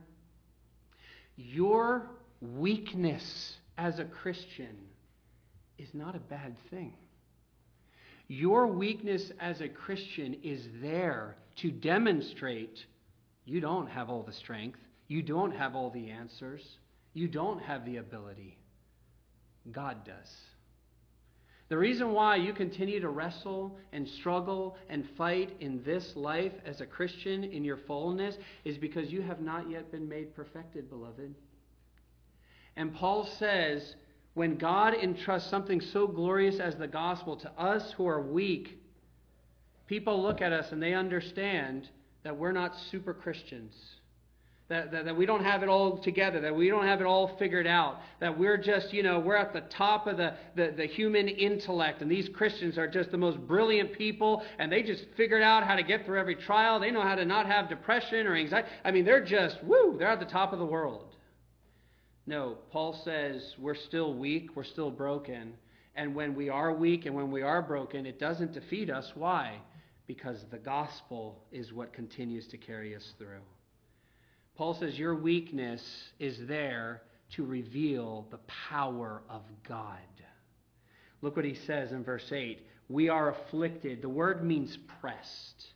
Your weakness as a Christian is not a bad thing. Your weakness as a Christian is there to demonstrate you don't have all the strength. You don't have all the answers. You don't have the ability. God does. The reason why you continue to wrestle and struggle and fight in this life as a Christian in your fallenness is because you have not yet been made perfected, beloved. And Paul says, when God entrusts something so glorious as the gospel to us who are weak, people look at us and they understand that we're not super Christians. That we don't have it all together, that we don't have it all figured out, that we're just, we're at the top of the human intellect, and these Christians are just the most brilliant people, and they just figured out how to get through every trial. They know how to not have depression or anxiety. I mean, they're just, they're at the top of the world. No, Paul says we're still weak, we're still broken, and when we are weak and when we are broken, it doesn't defeat us. Why? Because the gospel is what continues to carry us through. Paul says your weakness is there to reveal the power of God. Look what he says in verse 8. We are afflicted. The word means pressed,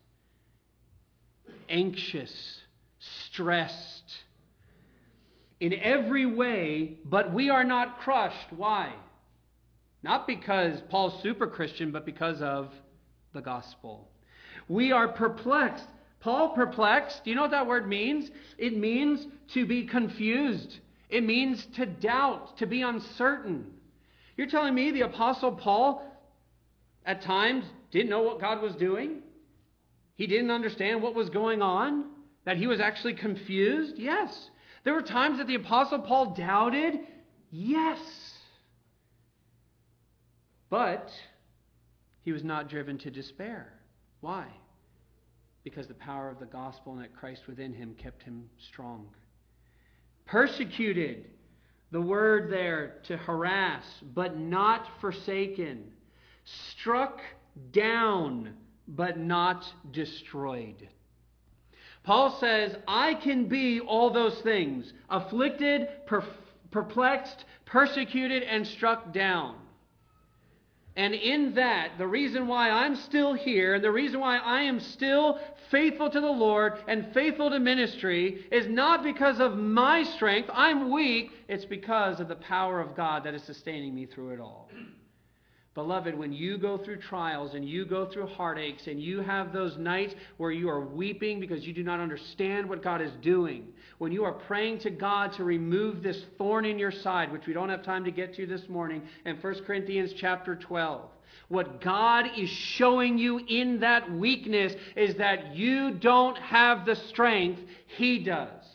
anxious, stressed, in every way, but we are not crushed. Why? Not because Paul's super Christian, but because of the gospel. We are perplexed. Paul perplexed, do you know what that word means? It means to be confused. It means to doubt, to be uncertain. You're telling me the Apostle Paul at times didn't know what God was doing? He didn't understand what was going on? That he was actually confused? Yes. There were times that the Apostle Paul doubted? Yes. But he was not driven to despair. Why? Because the power of the gospel and that Christ within him kept him strong. Persecuted, the word there to harass, but not forsaken. Struck down, but not destroyed. Paul says, I can be all those things. Afflicted, perplexed, persecuted, and struck down. And in that, the reason why I'm still here, and the reason why I am still faithful to the Lord and faithful to ministry is not because of my strength. I'm weak. It's because of the power of God that is sustaining me through it all. Beloved, when you go through trials and you go through heartaches and you have those nights where you are weeping because you do not understand what God is doing, when you are praying to God to remove this thorn in your side, which we don't have time to get to this morning, in 1 Corinthians chapter 12, what God is showing you in that weakness is that you don't have the strength He does.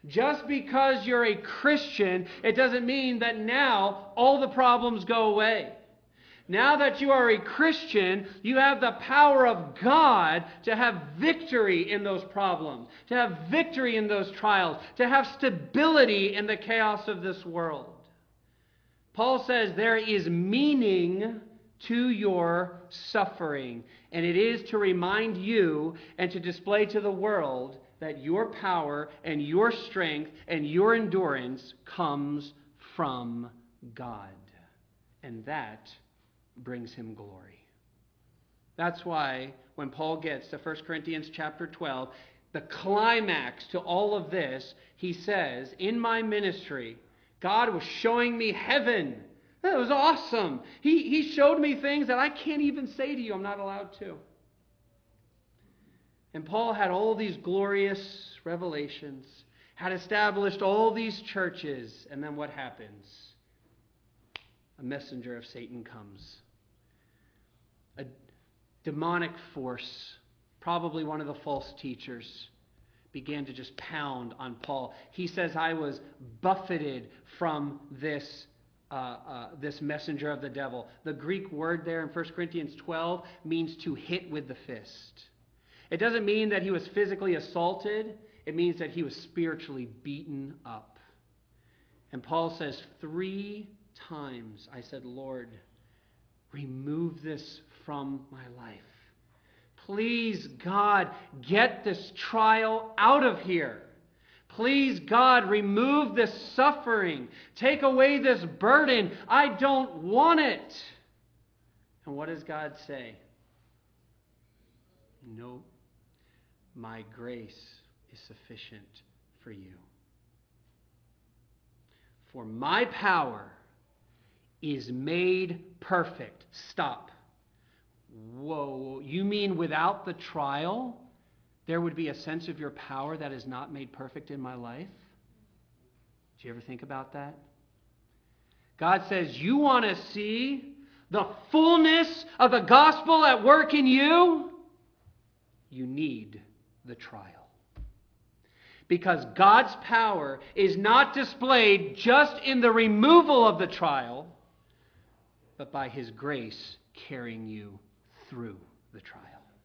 Just because you're a Christian, it doesn't mean that now all the problems go away. Now that you are a Christian, you have the power of God to have victory in those problems, to have victory in those trials, to have stability in the chaos of this world. Paul says there is meaning to your suffering, and it is to remind you and to display to the world that your power and your strength and your endurance comes from God. And that brings him glory. That's why when Paul gets to 1 Corinthians chapter 12, the climax to all of this, he says, in my ministry, God was showing me heaven. That was awesome. He showed me things that I can't even say to you. I'm not allowed to. And Paul had all these glorious revelations, had established all these churches, and then what happens? A messenger of Satan comes. A demonic force, probably one of the false teachers, began to just pound on Paul. He says, I was buffeted from this messenger of the devil. The Greek word there in 1 Corinthians 12 means to hit with the fist. It doesn't mean that he was physically assaulted. It means that he was spiritually beaten up. And Paul says, 3 times I said, Lord, remove this from my life. Please, God, get this trial out of here. Please, God, remove this suffering. Take away this burden. I don't want it. And what does God say? No, my grace is sufficient for you. For my power is made perfect. Stop. Whoa, you mean without the trial, there would be a sense of your power that is not made perfect in my life? Do you ever think about that? God says, you want to see the fullness of the gospel at work in you? You need the trial. Because God's power is not displayed just in the removal of the trial, but by His grace carrying you through the trial.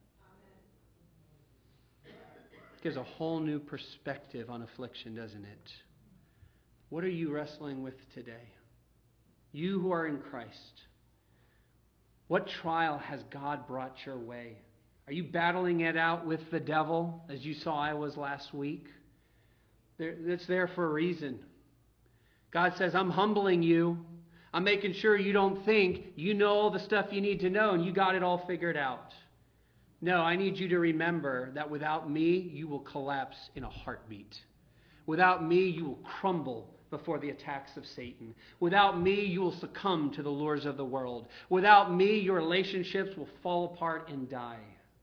It gives a whole new perspective on affliction, doesn't it? What are you wrestling with today? You who are in Christ. What trial has God brought your way? Are you battling it out with the devil, as you saw I was last week? It's there for a reason. God says, I'm humbling you. I'm making sure you don't think you know all the stuff you need to know and you got it all figured out. No, I need you to remember that without me, you will collapse in a heartbeat. Without me, you will crumble before the attacks of Satan. Without me, you will succumb to the lures of the world. Without me, your relationships will fall apart and die.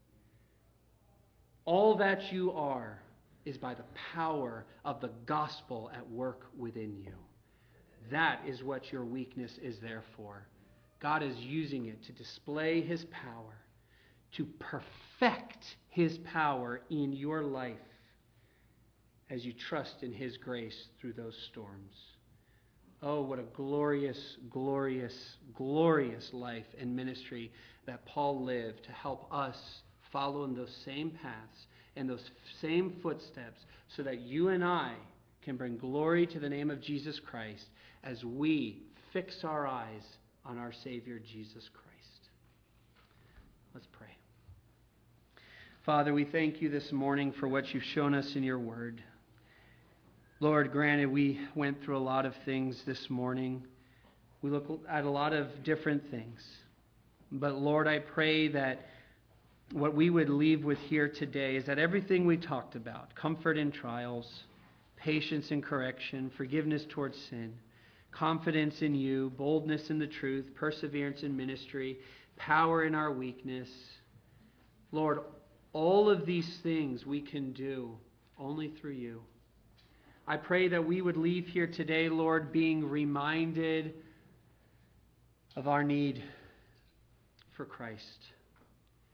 All that you are is by the power of the gospel at work within you. That is what your weakness is there for. God is using it to display His power, to perfect His power in your life as you trust in His grace through those storms. Oh, what a glorious, glorious, glorious life and ministry that Paul lived to help us follow in those same paths and those same footsteps so that you and I can bring glory to the name of Jesus Christ as we fix our eyes on our Savior, Jesus Christ. Let's pray. Father, we thank you this morning for what you've shown us in your word. Lord, granted, we went through a lot of things this morning. We look at a lot of different things. But Lord, I pray that what we would leave with here today is that everything we talked about, comfort in trials, patience in correction, forgiveness towards sin, confidence in you, boldness in the truth, perseverance in ministry, power in our weakness. Lord, all of these things we can do only through you. I pray that we would leave here today, Lord, being reminded of our need for Christ.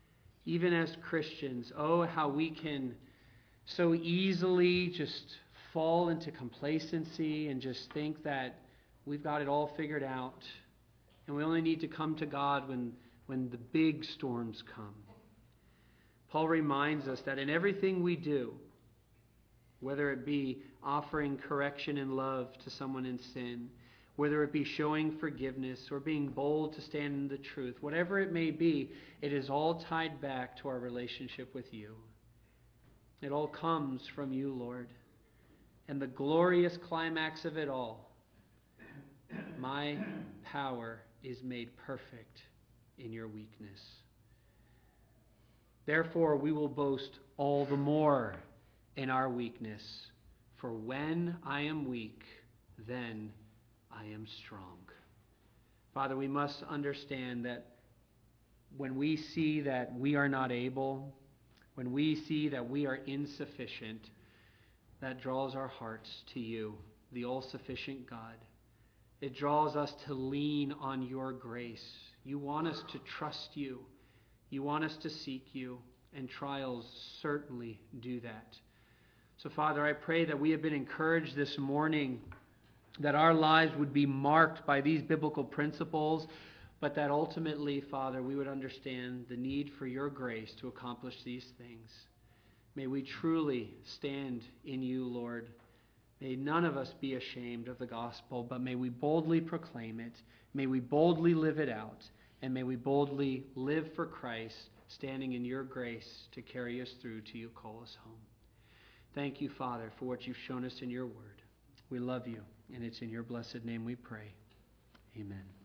Even as Christians, oh, how we can so easily just fall into complacency and just think that we've got it all figured out and we only need to come to God when the big storms come. Paul reminds us that in everything we do, whether it be offering correction and love to someone in sin, whether it be showing forgiveness or being bold to stand in the truth, whatever it may be, it is all tied back to our relationship with you. It all comes from you, Lord. And the glorious climax of it all, my power is made perfect in your weakness. Therefore, we will boast all the more in our weakness. For when I am weak, then I am strong. Father, we must understand that when we see that we are not able, when we see that we are insufficient, that draws our hearts to you, the all-sufficient God. It draws us to lean on your grace. You want us to trust you. You want us to seek you, and trials certainly do that. So, Father, I pray that we have been encouraged this morning, that our lives would be marked by these biblical principles, but that ultimately, Father, we would understand the need for your grace to accomplish these things. May we truly stand in you, Lord. May none of us be ashamed of the gospel, but may we boldly proclaim it. May we boldly live it out. And may we boldly live for Christ, standing in your grace to carry us through till you call us home. Thank you, Father, for what you've shown us in your word. We love you, and it's in your blessed name we pray. Amen.